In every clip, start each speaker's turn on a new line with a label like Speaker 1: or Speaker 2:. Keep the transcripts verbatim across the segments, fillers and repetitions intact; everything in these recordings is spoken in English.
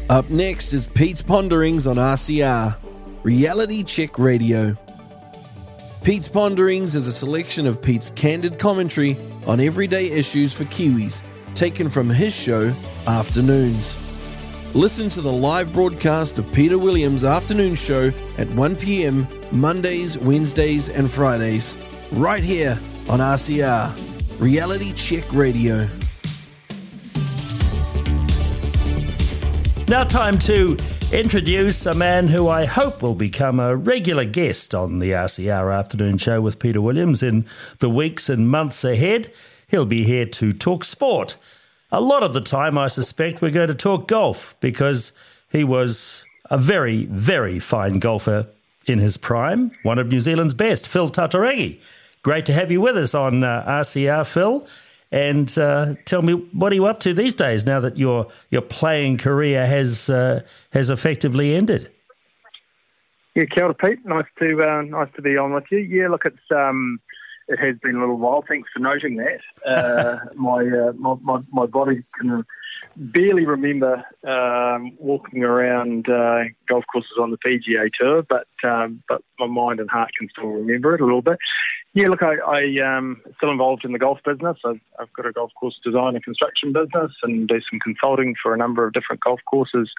Speaker 1: Up next is Pete's Ponderings on R C R, Reality Check Radio. Pete's Ponderings is a selection of Pete's candid commentary on everyday issues for Kiwis, taken from his show, Afternoons. Listen to the live broadcast of Peter Williams' Afternoon Show at one p.m. Mondays, Wednesdays and Fridays, right here on R C R, Reality Check Radio.
Speaker 2: Now time to introduce a man who I hope will become a regular guest on the R C R Afternoon Show with Peter Williams in the weeks and months ahead. He'll be here to talk sport. A lot of the time, I suspect, we're going to talk golf because he was a very, very fine golfer in his prime, one of New Zealand's best, Phil Tatarangi. Great to have you with us on uh, R C R, Phil. And uh, tell me, what are you up to these days now that your your playing career has uh, has effectively ended?
Speaker 3: Yeah, kia ora, Pete. Nice to uh, nice to be on with you. Yeah, look, it's um, it has been a little while. Thanks for noting that. Uh, my, uh, my my my body can barely remember um, walking around uh, golf courses on the P G A Tour, but um, but my mind and heart can still remember it a little bit. Yeah, look, I, I um still involved in the golf business. I've, I've got a golf course design and construction business and do some consulting for a number of different golf courses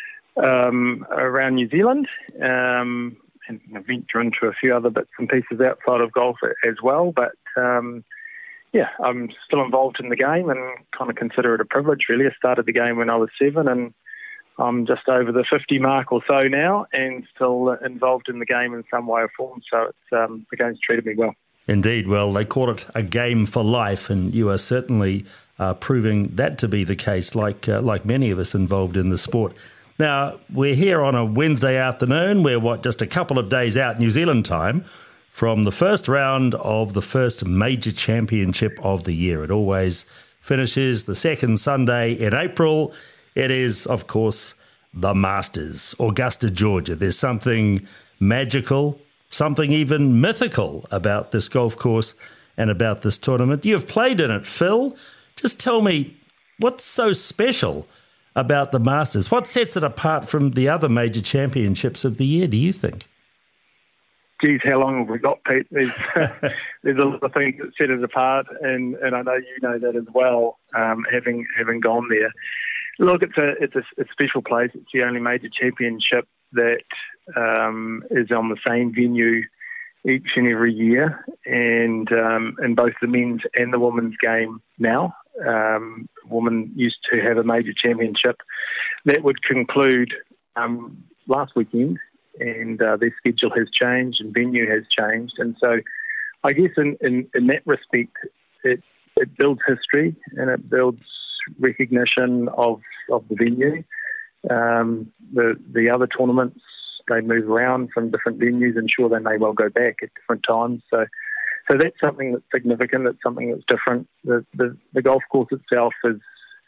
Speaker 3: um, around New Zealand, um, and I venture into a few other bits and pieces outside of golf as well. But um, yeah, I'm still involved in the game and kind of consider it a privilege, really. I started the game when I was seven and I'm just over the fifty mark or so now and still involved in the game in some way or form. So it's, um, the game's treated me well. Indeed.
Speaker 2: Well, they call it a game for life, and you are certainly uh, proving that to be the case, like uh, like many of us involved in the sport. Now, we're here on a Wednesday afternoon. We're, what, just a couple of days out New Zealand time from the first round of the first major championship of the year. It always finishes the second Sunday in April. It is, of course, the Masters, Augusta, Georgia. There's something magical, something even mythical about this golf course and about this tournament. You've played in it, Phil. Just tell me, what's so special about the Masters? What sets it apart from the other major championships of the year, do you think?
Speaker 3: Geez, how long have we got, Pete? There's, there's a lot of things that set it apart, and, and I know you know that as well, um, having having gone there. Look, it's a it's a, a special place. It's the only major championship that um, is on the same venue each and every year, and um, in both the men's and the women's game now. Um, women used to have a major championship that would conclude um, last weekend, and uh, their schedule has changed and venue has changed. And so I guess in, in, in that respect, it, it builds history and it builds recognition of, of the venue. Um, the the other tournaments, they move around from different venues, and sure, they may well go back at different times. So so that's something that's significant. It's something that's different. The the, the golf course itself is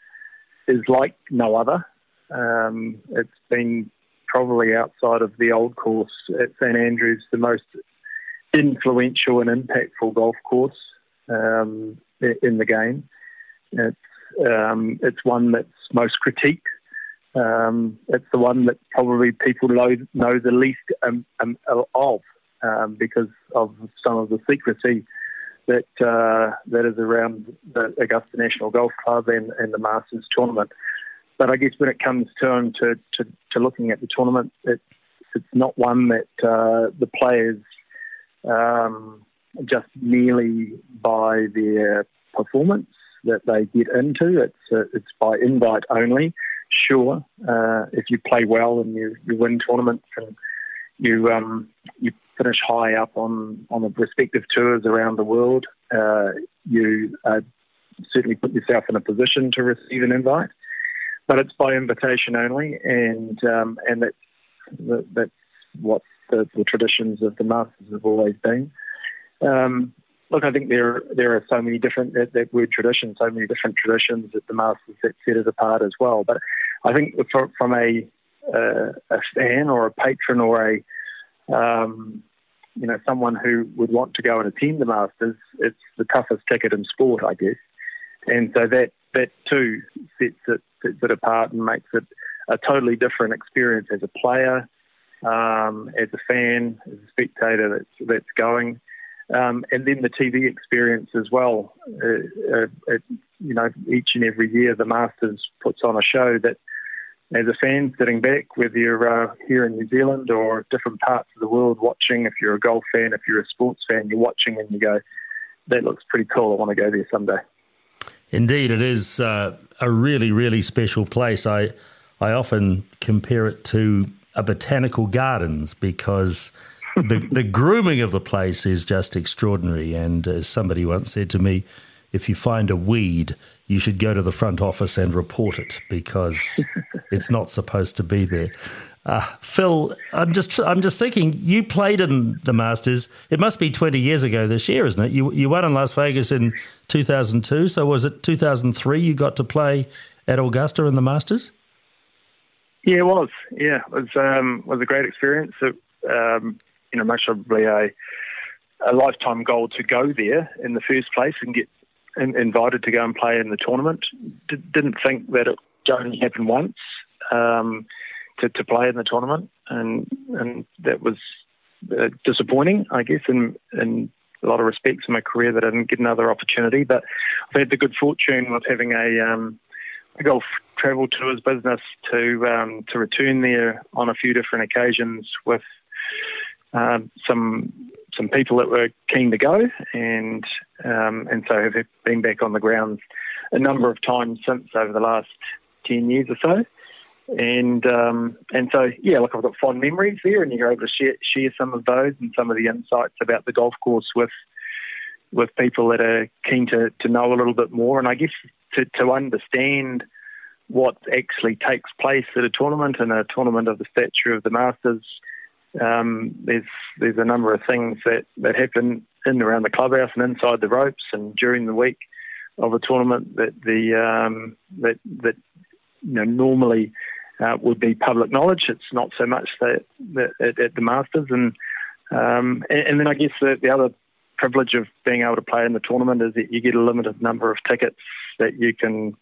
Speaker 3: is like no other. Um, it's been probably outside of the old course at St Andrews, the most influential and impactful golf course um, in the game. It's Um, it's one that's most critiqued. Um, it's the one that probably people know, know the least um, um, of um, because of some of the secrecy that uh, that is around the Augusta National Golf Club and, and the Masters tournament. But I guess when it comes to to, to, to looking at the tournament, it's, it's not one that uh, the players um, just merely by their performance that they get into. It's uh, it's by invite only. Sure, uh, if you play well and you, you win tournaments and you um, you finish high up on, on the respective tours around the world, uh, you uh, certainly put yourself in a position to receive an invite. But it's by invitation only, and um, and that's that's what the, the traditions of the Masters have always been. Um, Look, I think there there are so many different, that, that word tradition, so many different traditions at the Masters that set it apart as well. But I think from, from a uh, a fan or a patron or a, um, you know, someone who would want to go and attend the Masters, it's the toughest ticket in sport, I guess. And so that, that too sets it, sets it apart and makes it a totally different experience as a player, um, as a fan, as a spectator that's, that's going. Um, and then the T V experience as well. Uh, uh, it, you know, each and every year the Masters puts on a show that, as a fan sitting back, whether you're uh, here in New Zealand or different parts of the world watching, if you're a golf fan, if you're a sports fan, you're watching and you go, that looks pretty cool, I want to go there someday.
Speaker 2: Indeed, it is uh, a really, really special place. I, I often compare it to a botanical gardens because the, the grooming of the place is just extraordinary. And as somebody once said to me, if you find a weed, you should go to the front office and report it because it's not supposed to be there. Uh, Phil, I'm just I'm just thinking, you played in the Masters. It must be twenty years ago this year, isn't it? You you won in Las Vegas in two thousand two, so was it two thousand three you got to play at Augusta in the Masters?
Speaker 3: Yeah, it was. Yeah, it was um, was a great experience. It, um, you know, most probably a a lifetime goal to go there in the first place and get in, invited to go and play in the tournament. D- didn't think that it only happened once um, to, to play in the tournament, and and that was uh, disappointing, I guess, in in a lot of respects in my career that I didn't get another opportunity. But I've had the good fortune of having a, um, a golf travel tours business to um, to return there on a few different occasions with um, some. some people that were keen to go, and um, and so have been back on the grounds a number of times since over the last ten years or so. And um, and so, yeah, look, I've got fond memories there, and you're able to share, share some of those and some of the insights about the golf course with with people that are keen to, to know a little bit more. And I guess to, to understand what actually takes place at a tournament, and a tournament of the stature of the Masters, Um, there's there's a number of things that, that happen in and around the clubhouse and inside the ropes and during the week of a tournament that the um, that that you know normally uh, would be public knowledge. It's not so much that, that at, at the Masters, and, um, and and then I guess the, the other privilege of being able to play in the tournament is that you get a limited number of tickets that you can.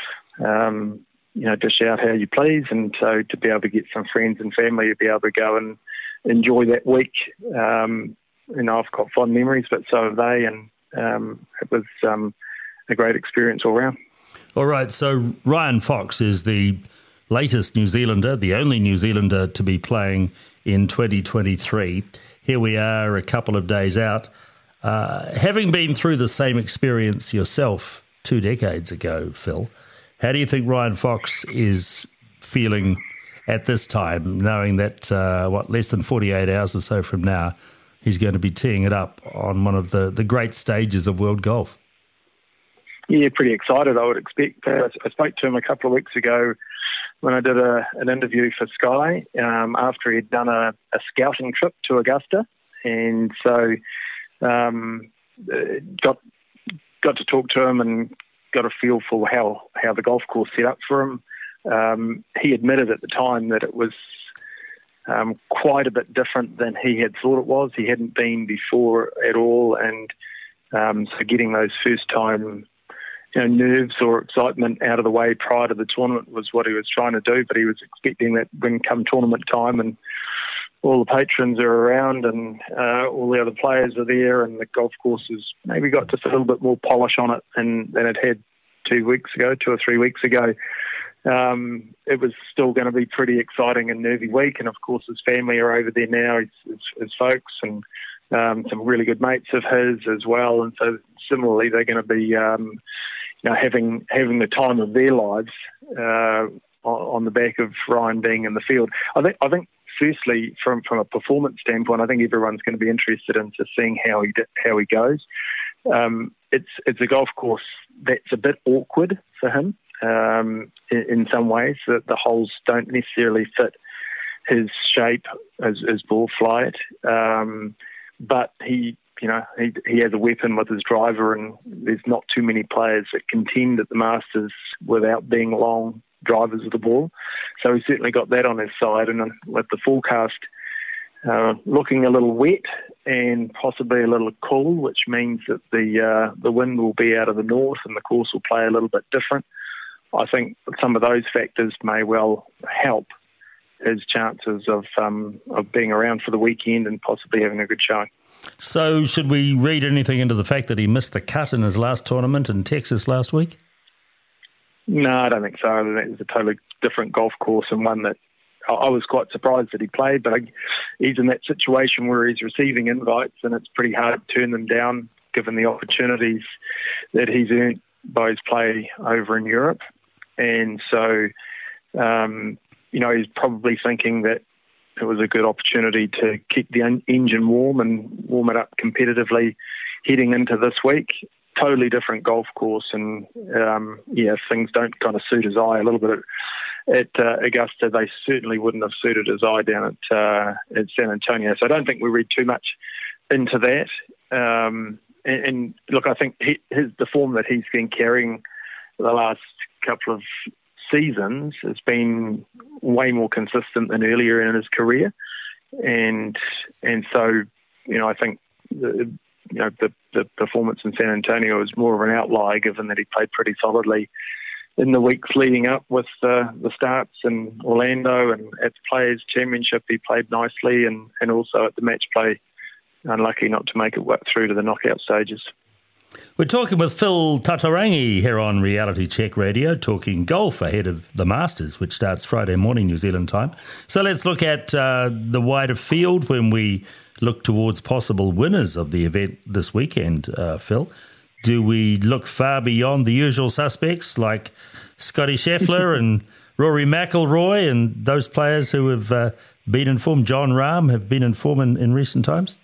Speaker 3: Um, you know, dish out how you please, and so to be able to get some friends and family to be able to go and enjoy that week, um, you know, I've got fond memories, but so have they, and um, it was um, a great experience all round.
Speaker 2: All right, so Ryan Fox is the latest New Zealander, the only New Zealander to be playing in twenty twenty-three. Here we are a couple of days out. Uh, having been through the same experience yourself two decades ago, Phil, how do you think Ryan Fox is feeling at this time, knowing that, uh, what, less than forty-eight hours or so from now, he's going to be teeing it up on one of the, the great stages of world golf?
Speaker 3: Yeah, pretty excited, I would expect. Uh, I spoke to him a couple of weeks ago when I did a, an interview for Sky um, after he'd done a, a scouting trip to Augusta. And so um, got got to talk to him and got a feel for how, how the golf course set up for him. Um, he admitted at the time that it was um, quite a bit different than he had thought it was. He hadn't been before at all, and um, so getting those first-time you know, nerves or excitement out of the way prior to the tournament was what he was trying to do, but he was expecting that when come tournament time and all the patrons are around and uh, all the other players are there and the golf course has maybe got just a little bit more polish on it than, than it had two weeks ago, two or three weeks ago. Um, it was still going to be pretty exciting and nervy week, and of course his family are over there now, his, his, his folks, and um, some really good mates of his as well, and so similarly they're going to be um, you know, having having the time of their lives uh, on the back of Ryan being in the field. I think I think firstly, from, from a performance standpoint, I think everyone's going to be interested in just seeing how he how he goes. Um, it's it's a golf course that's a bit awkward for him um, in, in some ways. That the holes don't necessarily fit his shape as, as ball flight, um, but he you know he he has a weapon with his driver, and there's not too many players that contend at the Masters without being long drivers of the ball. So he's certainly got that on his side, and with the forecast uh, looking a little wet and possibly a little cool, which means that the uh, the wind will be out of the north and the course will play a little bit different. I think some of those factors may well help his chances of um, of being around for the weekend and possibly having a good showing.
Speaker 2: So should we read anything into the fact that he missed the cut in his last tournament in Texas last week?
Speaker 3: No, I don't think so. I think it's a totally different golf course and one that I was quite surprised that he played, but he's in that situation where he's receiving invites and it's pretty hard to turn them down given the opportunities that he's earned by his play over in Europe. And so, um, you know, he's probably thinking that it was a good opportunity to keep the en- engine warm and warm it up competitively heading into this week. Totally different golf course, and um, yeah, if things don't kind of suit his eye a little bit at, at uh, Augusta, they certainly wouldn't have suited his eye down at uh, at San Antonio. So I don't think we read too much into that. Um, and, and look, I think he, his the form that he's been carrying the last couple of seasons has been way more consistent than earlier in his career, and and so you know I think the, you know the, the performance in San Antonio is more of an outlier given that he played pretty solidly in the weeks leading up with uh, the starts in Orlando, and at the Players Championship he played nicely, and, and also at the match play unlucky not to make it work through to the knockout stages.
Speaker 2: We're talking with Phil Tatarangi here on Reality Check Radio, talking golf ahead of the Masters, which starts Friday morning New Zealand time. So let's look at uh, the wider field when we look towards possible winners of the event this weekend, uh, Phil. Do we look far beyond the usual suspects like Scotty Scheffler and Rory McIlroy and those players who have uh, been in form? Jon Rahm have been in form in, in recent times?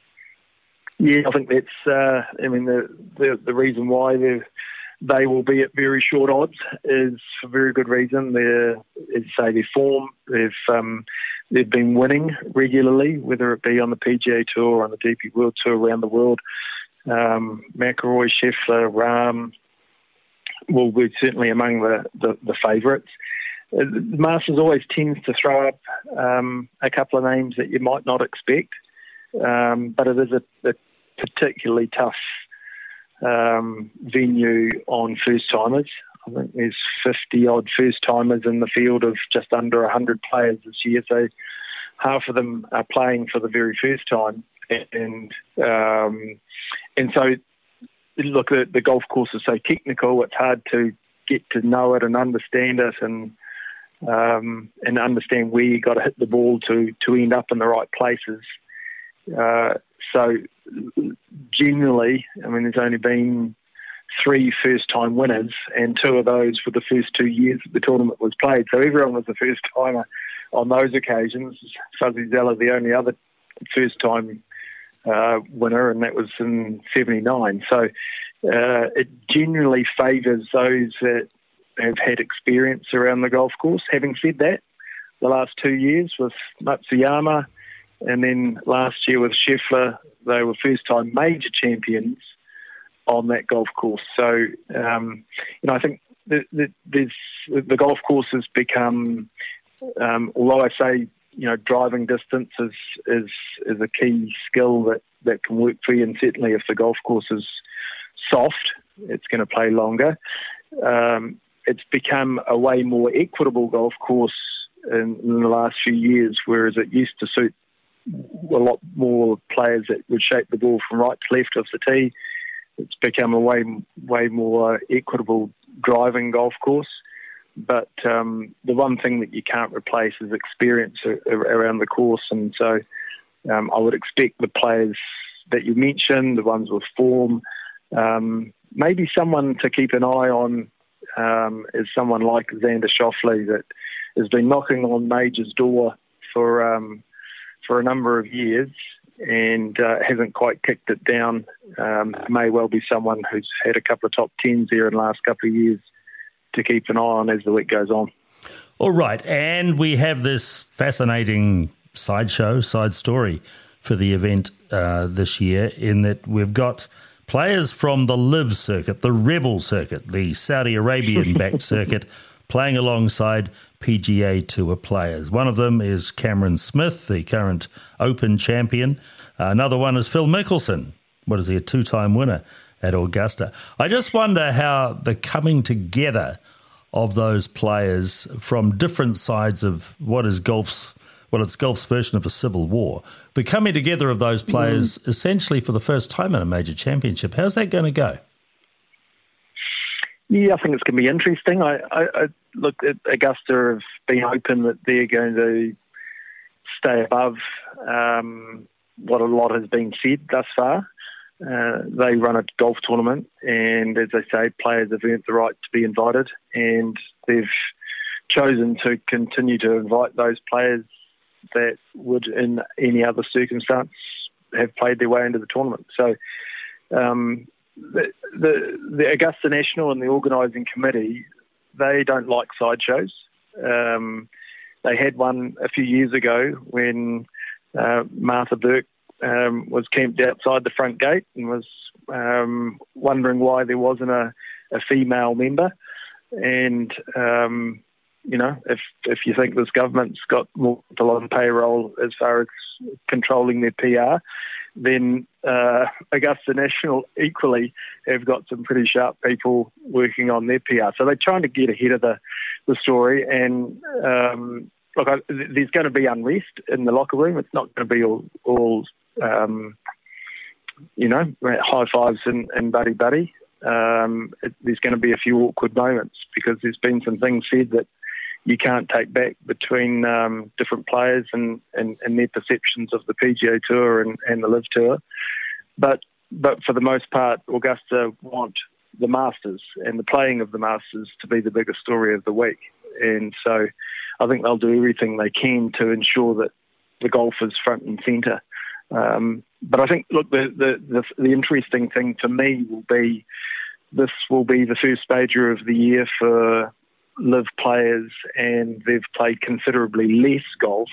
Speaker 3: Yeah, I think that's, uh, I mean, the, the the reason why they will be at very short odds is for very good reason. They're, as I say, their form, they've, um, they've been winning regularly, whether it be on the P G A Tour or on the D P World Tour around the world. Um, McIlroy, Scheffler, Rahm will be certainly among the, the, the favourites. The Masters always tends to throw up um, a couple of names that you might not expect, um, but it is a, a particularly tough um, venue on first-timers. I think there's fifty-odd first-timers in the field of just under one hundred players this year, so half of them are playing for the very first time. And um, and so, look, the, the golf course is so technical, it's hard to get to know it and understand it and um, and understand where you got to hit the ball to, to end up in the right places. Uh, so generally, I mean, there's only been three first-time winners, and two of those were the first two years that the tournament was played. So everyone was a first-timer on those occasions. Fuzzy Zoeller, the only other first-time uh, winner, and that was in seventy-nine. So uh, it generally favours those that have had experience around the golf course. Having said that, the last two years with Matsuyama, and then last year with Scheffler, they were first-time major champions on that golf course. So, um, you know, I think the, the, there's, the golf course has become, um, although I say, you know, driving distance is, is is a key skill that, that can work for you, and certainly if the golf course is soft, it's going to play longer. Um, it's become a way more equitable golf course in, in the last few years, whereas it used to suit a lot more players that would shape the ball from right to left of the tee. It's become a way way more equitable driving golf course. But um, the one thing that you can't replace is experience around the course. And so um, I would expect the players that you mentioned, the ones with form, um, maybe someone to keep an eye on um, is someone like Xander Schauffele that has been knocking on Major's door for um, for a number of years and uh, hasn't quite kicked it down. Um, may well be someone who's had a couple of top tens there in the last couple of years to keep an eye on as the week goes on.
Speaker 2: All right, and we have this fascinating sideshow, side story for the event uh, this year, in that we've got players from the LIV circuit, the Rebel circuit, the Saudi Arabian-backed circuit, playing alongside P G A Tour players. One of them is Cameron Smith, the current Open champion. Uh, another one is Phil Mickelson. What is he, a two-time winner at Augusta? I just wonder how the coming together of those players from different sides of what is golf's, well, it's golf's version of a civil war. The coming together of those players mm. essentially for the first time in a major championship. How's that going to go?
Speaker 3: Yeah, I think it's going to be interesting. I, I, I look at Augusta have been open that they're going to stay above um, what a lot has been said thus far. Uh, they run a golf tournament, and as I say, players have earned the right to be invited, and they've chosen to continue to invite those players that would, in any other circumstance, have played their way into the tournament. So um, the, the, the Augusta National and the organising committee, they don't like sideshows. Um, they had one a few years ago when uh, Martha Burke Um, was camped outside the front gate and was um, wondering why there wasn't a, a female member. And, um, you know, if if you think this government's got more people on payroll as far as controlling their P R, then uh, Augusta National equally have got some pretty sharp people working on their P R. So they're trying to get ahead of the, the story. And, um, look, I, there's going to be unrest in the locker room. It's not going to be all... all Um, you know, high fives and, and buddy buddy. Um, it, there's going to be a few awkward moments because there's been some things said that you can't take back between um, different players and, and, and their perceptions of the P G A Tour and, and the Live Tour. But but for the most part, Augusta want the Masters and the playing of the Masters to be the biggest story of the week. And so I think they'll do everything they can to ensure that the golf is front and centre. Um, but I think, look, the, the, the, the interesting thing for me will be this will be the first major of the year for Live players, and they've played considerably less golf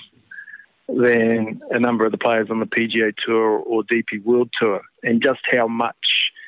Speaker 3: than a number of the players on the P G A Tour or D P World Tour, and just how much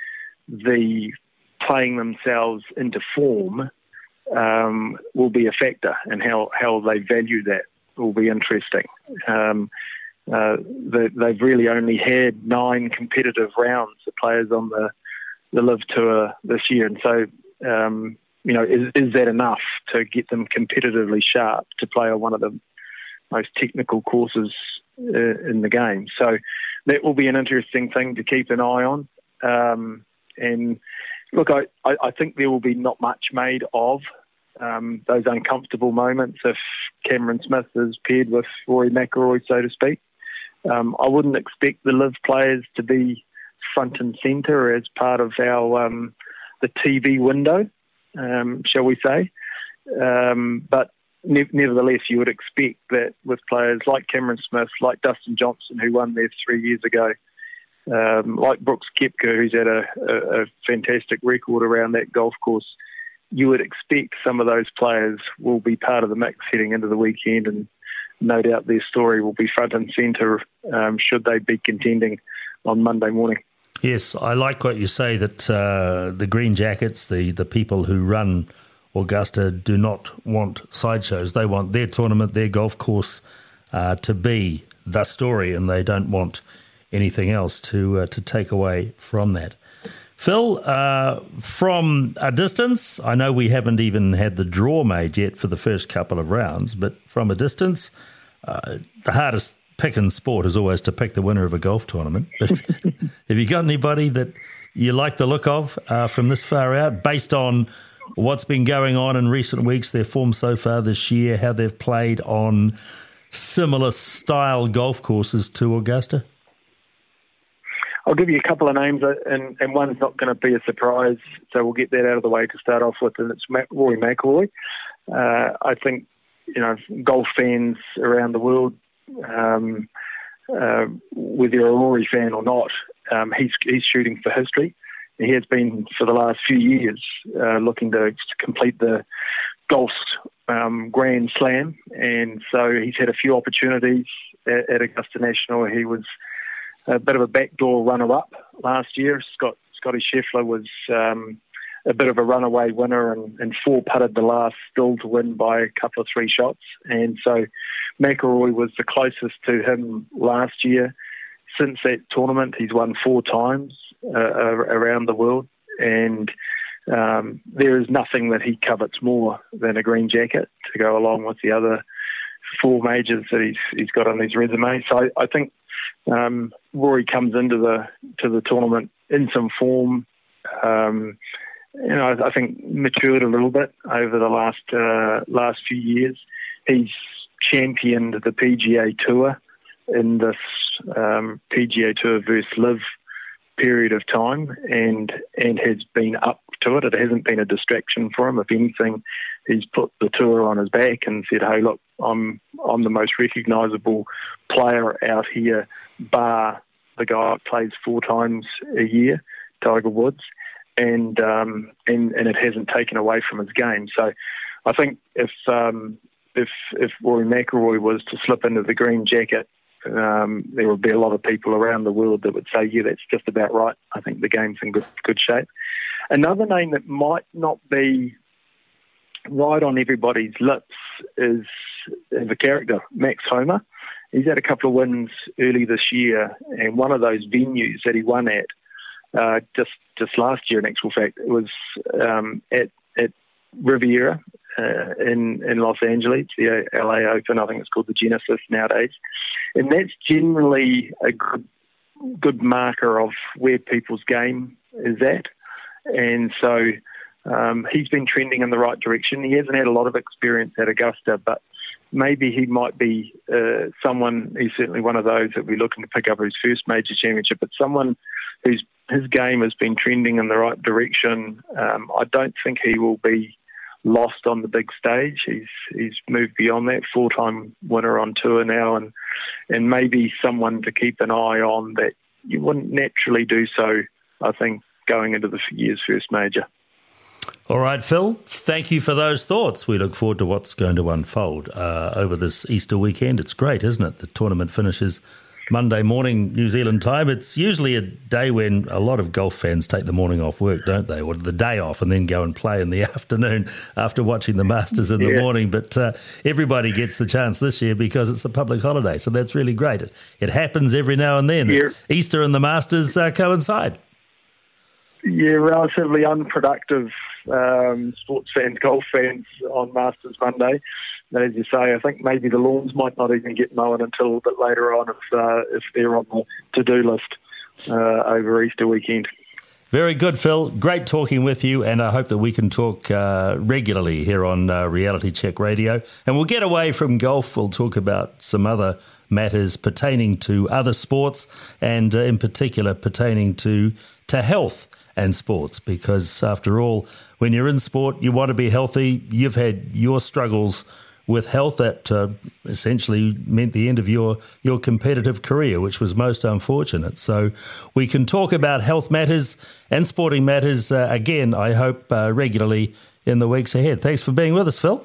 Speaker 3: the playing themselves into form um, will be a factor, and how, how they value that will be interesting. Um, Uh, they, they've really only had nine competitive rounds, the players on the, the Live Tour this year. And so, um, you know, is, is that enough to get them competitively sharp to play on one of the most technical courses uh, in the game? So that will be an interesting thing to keep an eye on. Um, and look, I, I, I think there will be not much made of um, those uncomfortable moments if Cameron Smith is paired with Rory McIlroy, so to speak. Um, I wouldn't expect the Live players to be front and centre as part of our um, the T V window, um, shall we say. Um, but ne- nevertheless, you would expect that with players like Cameron Smith, like Dustin Johnson, who won there three years ago, um, like Brooks Koepka, who's had a, a, a fantastic record around that golf course, you would expect some of those players will be part of the mix heading into the weekend, and no doubt their story will be front and centre um, should they be contending on Monday morning.
Speaker 2: Yes, I like what you say that uh, the Green Jackets, the, the people who run Augusta, do not want sideshows. They want their tournament, their golf course uh, to be the story, and they don't want anything else to uh, to take away from that. Phil, uh, from a distance, I know we haven't even had the draw made yet for the first couple of rounds, but from a distance, uh, the hardest pick in sport is always to pick the winner of a golf tournament. But have you got anybody that you like the look of uh, from this far out, based on what's been going on in recent weeks, their form so far this year, how they've played on similar style golf courses to Augusta?
Speaker 3: I'll give you a couple of names, and, and one's not going to be a surprise, so we'll get that out of the way to start off with, and it's Rory McIlroy. Uh, I think, you know, golf fans around the world, um, uh, whether you're a Rory fan or not, um, he's he's shooting for history. He has been for the last few years, uh, looking to, to complete the golf's um, Grand Slam, and so he's had a few opportunities at, at Augusta National. He was a bit of a backdoor runner-up last year. Scott Scotty Scheffler was um, a bit of a runaway winner and, and four-putted the last still to win by a couple of three shots. And so McIlroy was the closest to him last year. Since that tournament, he's won four times uh, around the world. And um, there is nothing that he covets more than a green jacket to go along with the other four majors that he's he's got on his resume. So I, I think um, Rory comes into the to the tournament in some form. Um, you know, I, I think matured a little bit over the last uh, last few years. He's championed the P G A Tour in this um, P G A Tour versus Live period of time, and and has been up to it. It hasn't been a distraction for him. If anything, he's put the tour on his back and said, "Hey, look, I'm I'm the most recognisable player out here, bar the guy that plays four times a year, Tiger Woods," and um, and and it hasn't taken away from his game. So, I think if um, if if Rory McIlroy was to slip into the green jacket, um, there would be a lot of people around the world that would say, "Yeah, that's just about right. I think the game's in good good shape." Another name that might not be right on everybody's lips is, is a character, Max Homa. He's had a couple of wins early this year, and one of those venues that he won at uh, just just last year, in actual fact, it was um, at at Riviera uh, in in Los Angeles, the L A Open. I think it's called the Genesis nowadays, and that's generally a good good marker of where people's game is at. And so um, he's been trending in the right direction. He hasn't had a lot of experience at Augusta, but maybe he might be uh, someone, he's certainly one of those that we're looking to pick up his first major championship, but someone whose his game has been trending in the right direction. Um, I don't think he will be lost on the big stage. He's he's moved beyond that, four-time winner on tour now, and and maybe someone to keep an eye on that you wouldn't naturally do so, I think, going into the year's first major.
Speaker 2: All right, Phil, thank you for those thoughts. We look forward to what's going to unfold uh, over this Easter weekend. It's great, isn't it? The tournament finishes Monday morning, New Zealand time. It's usually a day when a lot of golf fans take the morning off work, don't they? Or the day off and then go and play in the afternoon after watching the Masters in the yeah. morning. But uh, everybody gets the chance this year because it's a public holiday. So that's really great. It, it happens every now and then. Yeah. Easter and the Masters uh, coincide.
Speaker 3: Yeah, relatively unproductive um, sports fans, golf fans on Masters Monday. And as you say, I think maybe the lawns might not even get mown until a bit later on if uh, if they're on the to-do list uh, over Easter weekend.
Speaker 2: Very good, Phil. Great talking with you, and I hope that we can talk uh, regularly here on uh, Reality Check Radio. And we'll get away from golf. We'll talk about some other matters pertaining to other sports, and uh, in particular pertaining to to health and sports, because after all, when you're in sport, you want to be healthy. You've had your struggles with health that uh, essentially meant the end of your, your competitive career, which was most unfortunate. So we can talk about health matters and sporting matters uh, again, I hope, uh, regularly in the weeks ahead. Thanks for being with us, Phil.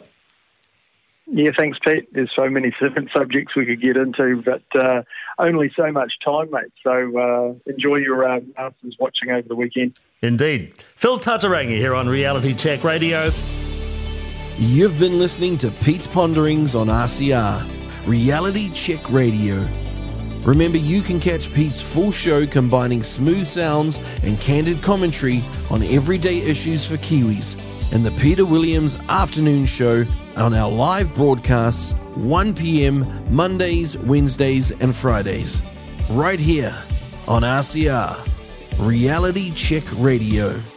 Speaker 3: Yeah, thanks, Pete. There's so many different subjects we could get into, but uh, only so much time, mate. So uh, enjoy your uh, Masters watching over the weekend.
Speaker 2: Indeed. Phil Tatarangi here on Reality Check Radio.
Speaker 1: You've been listening to Pete's Ponderings on R C R, Reality Check Radio. Remember, you can catch Pete's full show combining smooth sounds and candid commentary on everyday issues for Kiwis in the Peter Williams Afternoon Show on our live broadcasts one p.m. Mondays, Wednesdays and Fridays. Right here on R C R, Reality Check Radio.